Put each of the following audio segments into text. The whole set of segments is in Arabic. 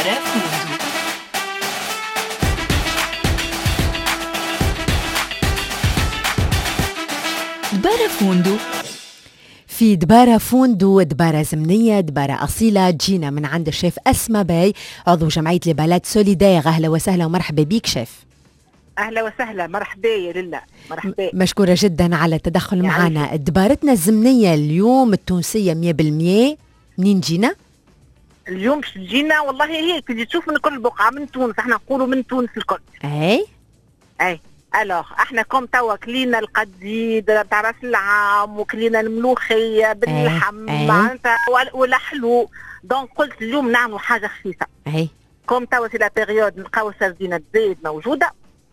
بارافوندو. بارافوندو في دبارة فوندو، دبارة زمنية، دبارة أصيلة، جينا من عند الشيف أسماء باي عضو جمعية لبالات سوليدير. أهلا وسهلا ومرحبا بيك شيف. أهلا وسهلا، مرحبا يا لله، مرحبا. مشكورة جدا على التدخل معنا. دبارتنا الزمنية اليوم التونسية 100%. منين جينا؟ اليوم جينا والله هيك تجي تشوف من كل بقعة من تونس، احنا نقولوا من تونس الكل. أي الوغ احنا كوم توا كلينا القديد تاع راس العام وكلينا الملوخيه باللحم معناتها والحلو، دونك قلت اليوم نعملوا حاجه خفيفه. كوم توا سي لا بيريود نلقاو السردينه الزايد موجوده.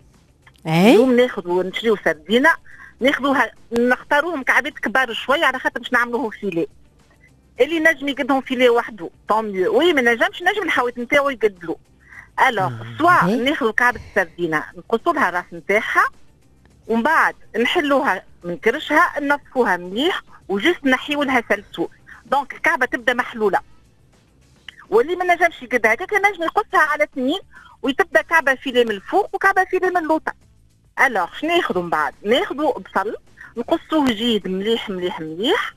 اليوم ناخذوا نشريو سردينه، ناخذوها نختاروهم كعبات كبار شويه على خاطر باش نعملوهم فيليه. اللي نجم يقدهم فيليه وحده طوميو، وي ما نجمش نجم الحوايط نتاعو يقدلو. الوغ سوا ناخذ كعبة السردينة نقصوا لها الراس نتاعها، ومن بعد نحلوها من كرشها نصفوها مليح وجست نحيو لها سلسول، دونك الكعبة تبدا محلولة. واللي ما نجمش يقدها هكاك نجم يقصها على اثنين وتبدا كعبة فيليه من الفوق وكعبة فيليه من اللوطة. الوغ شنو ناخذوا من بعد؟ ناخذوا بصل نقصوه جيد مليح مليح مليح،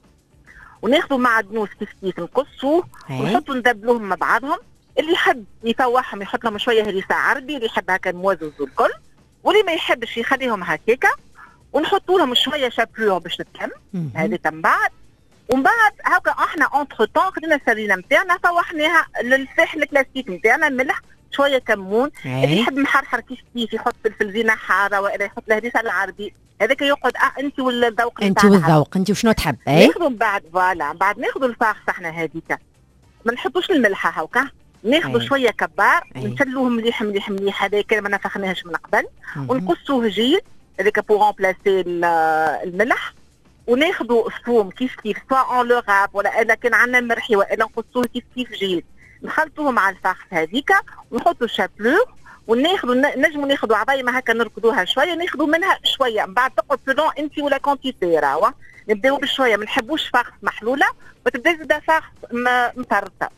وناخذوا معدنوس كيف كيف نقصوه ونحطوا ندبلوهم مع بعضهم. اللي يحب يفوحهم يحط لهم شويه هريسه عربي، اللي يحب هكا موزز والكل، واللي ما يحبش يخليهم هكاكا، ونحطوا لهم شويه شابلور باش تتهم هذيك من بعد. ومن بعد هكا احنا اونتر طون خدينا السردينه نتاعنا فوحناها للفحل الكلاسيك نتاعنا، ملح شويه كمون. اللي يحب محرحر كيف كيف يحط فلفل زينه حاره، والا يحط الهريسه العربي هذاك يقعد انت والذوق انت والذوق انت وشنو تحب. ناخذوا من بعد فوالا بعد ناخذوا الفارس احنا هذيك ما نحطوش الملحه هكا، ناخذوا شويه كبار نشلوه مليح مليح مليح، هذاك ما نفخناهش من قبل، ونقصوه جيد هذاك بور امبلاسي الملح. وناخذوا الثوم كيف كيف سواء اون لو غاب ولا اذا كان عندنا مرحي والا نقصوه كيف كيف جيد، نخلطوه مع الفخ هذيك ونحطوا الشابلور. وناخذوا نجموا ناخذوا عظيمه هكا نركضوها شويه، ناخذوا منها شويه من بعد تقعد سلون انت ولا كونتيتي راهو. نبداو بشويه ما نحبوش فخ محلوله وتبدا زاده فخ مفرطه.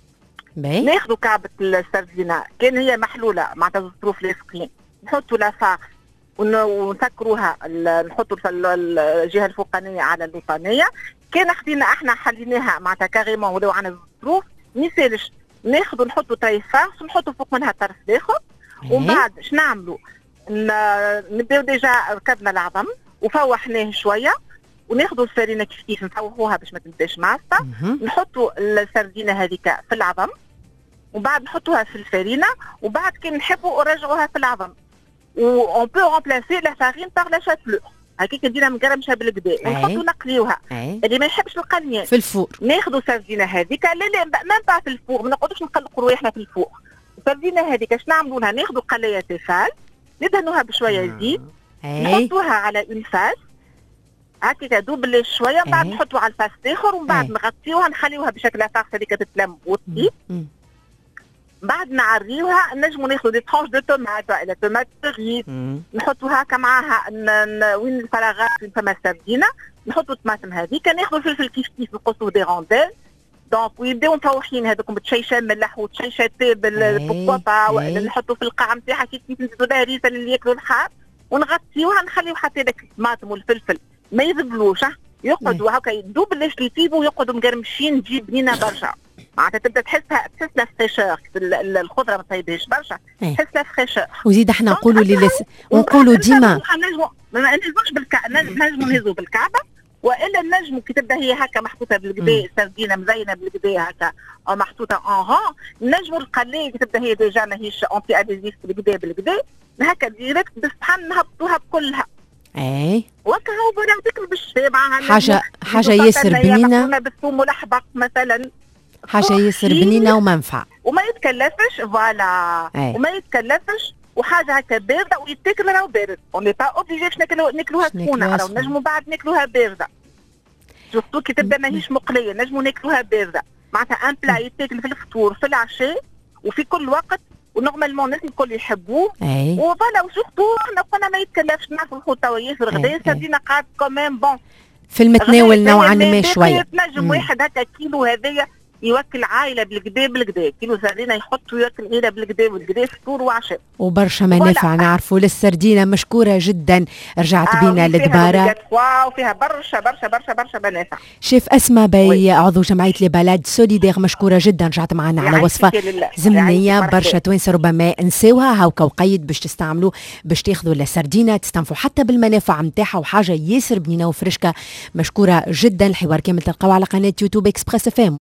ناخذوا كعبة السردينة كان هي محلولة مع الظروف لاصقين، نحطوا لافاخ ونسكروها، نحطوا في الجهة الفوقانية على اللوطانية. كان خدينا احنا حليناها معناتها كاريمون ولو عن الظروف ميسالش، ناخذوا نحطوا طريفاخ ونحطوا فوق منها طرف اخر. ومن بعد اش نعملوا؟ نبداو ديجا ركبنا العظم وفوحناه شوية، وناخذوا الفرينه كيف كيف نفوحوها باش ما تبداش معصه. نحطوا السردينه هذيك في العظم وبعد نحطوها في الفرينه، وبعد كي نحبوا نرجعوها في العظم. و اون بو رامبلاسي لا فارين بار لا شاتلور هكاك نديرها مقرمشه بالكدا ونحطوا نقليوها. اللي ما يحبش القليان في الفور ناخذوا السردينه هذيك لا مام با في الفور، ما نقعدوش نقلقوا رواحنا في الفور. السردينه هذيك اش نعملوا لها؟ ناخذوا قلايه تيفال ندهنوها بشويه زيت، نحطوها على اون فاس هكاك دوبل شويه، من بعد نحطوا على الفاس الاخر، ومن بعد نغطيوها نخليوها بشكل فاخ هذيك تتلم وتطيب. بعد نعريوها. نجموا ناخذوا دي ترونش دو طوماط ولا طوماط ريس نحطوا هكا معاها وين الفراغات وين فما سردينه نحطوا الطماطم هذيك. ناخذوا الفلفل كيف كيف نقصوا دي رونديل، دونك ويبداو مفوحين هذوكم بتشيشه ملح وتشيشه بالبوطه، ولا نحطوا في القاع نتاعها كيف كيف نزيدوا لها ريسه اللي ياكلوا الحار، ونغطيوها نخليو حتى داك الطماطم والفلفل ما يذبلوش، يقعدوا هكا يدوب اللي يطيبوا يقعدوا مقرمشين، تجي بنينه برشا. معناتها تبدا تحس لا فريشور، الخضره ما طيبهاش برشا، تحس لا فريشور. وزيد احنا نقولوا ونقولوا ديما ما نهزوش نجموا نهزوا بالكعبه، والا النجم كي تبدا هي هكا محطوطه بالكدا سردينه مزينه بالكدا هكا او محطوطه اون نجموا القلايه كي تبدا هي ديجا ماهيش اونتي اديزيف بالكدا هكا ديريكت بالصحن نهبطوها بكلها. وكا هو بلا تاكل بالشبع. حاجه ياسر بنينه بالثوم والاحبق مثلا، حاجه ياسر بنينه ومنفع وما يتكلفش فوالا وما يتكلفش، وحاجه هكا بارده ويتاكل راهو بارد. اوني با اوبليجي باش ناكلوها سخونه، راهو نجموا بعد ناكلوها بارده. سورتو كي تبدا ماهيش مقليه نجموا ناكلوها بارده. معناتها ان بلا يتاكل في الفطور في العشاء وفي كل وقت، ونورمالمون الناس الكل يحبوه. وفوالا وسورتو احنا قلنا ما يتكلفش، نعرفوا الخوت توا ياسر غدا سردينا قاعد كوميم بون في المتناول نوعا ما شويه. نجم واحد هكا كيلو هذايا يوكل عائله بالكدا بالكدا، كيلو سردينه يحطوا ياكل عائله بالكدا بالكدا فطور وعشاء. وبرشا منافع نعرفوا للسردينه. مشكوره جدا، رجعت بينا لدباره وفيها برشا برشا برشا برشا منافع. شيف أسماء باي عضو جمعيه لي بالاد سوليدير، مشكوره جدا، رجعت معنا على وصفه زمنيه. برشا توانسه ربما نساوها هاوكا وقيد باش تستعملوا باش تاخذوا السردينه تستنفوا حتى بالمنافع نتاعها، وحاجه ياسر بنينه وفرشكه. مشكوره جدا. الحوار كامل تلقاوه على قناه يوتيوب اكسبريس FM.